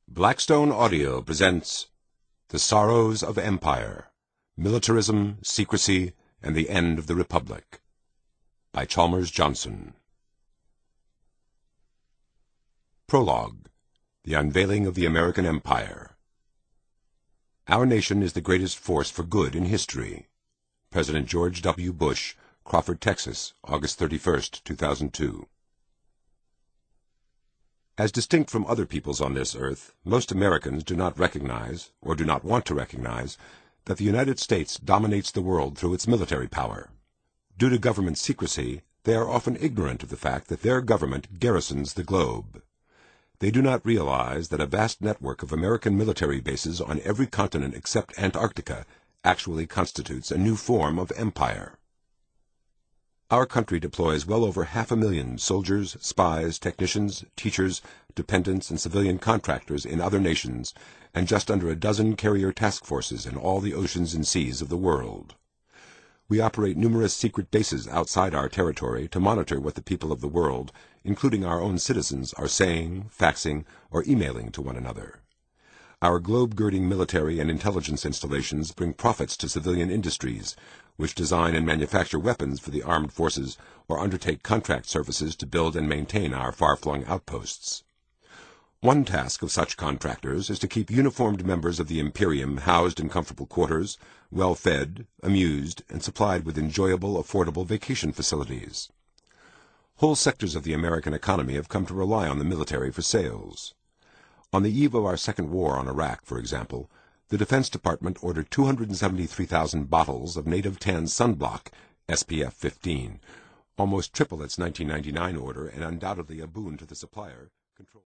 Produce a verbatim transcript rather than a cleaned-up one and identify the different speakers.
Speaker 1: Blackstone Audio presents The Sorrows of Empire, Militarism, Secrecy, and the End of the Republic by Chalmers Johnson. Prologue. The Unveiling of the American Empire. Our nation is the greatest force for good in history. President George W. Bush, Crawford, Texas, August thirty-first, two thousand two. As distinct from other peoples on this earth, most Americans do not recognize, or do not want to recognize, that the United States dominates the world through its military power. Due to government secrecy, they are often ignorant of the fact that their government garrisons the globe. They do not realize that a vast network of American military bases on every continent except Antarctica actually constitutes a new form of empire. Our country deploys well over half a million soldiers, spies, technicians, teachers, dependents, and civilian contractors in other nations, and just under a dozen carrier task forces in all the oceans and seas of the world. We operate numerous secret bases outside our territory to monitor what the people of the world, including our own citizens, are saying, faxing, or emailing to one another. Our globe-girding military and intelligence installations bring profits to civilian industries, which design and manufacture weapons for the armed forces or undertake contract services to build and maintain our far-flung outposts. One task of such contractors is to keep uniformed members of the Imperium housed in comfortable quarters, well-fed, amused, and supplied with enjoyable, affordable vacation facilities. Whole sectors of the American economy have come to rely on the military for sales. On the eve of our second war on Iraq, for example, the Defense Department ordered two hundred seventy-three thousand bottles of native tan sunblock, S P F fifteen, almost triple its nineteen ninety-nine order and undoubtedly a boon to the supplier. Control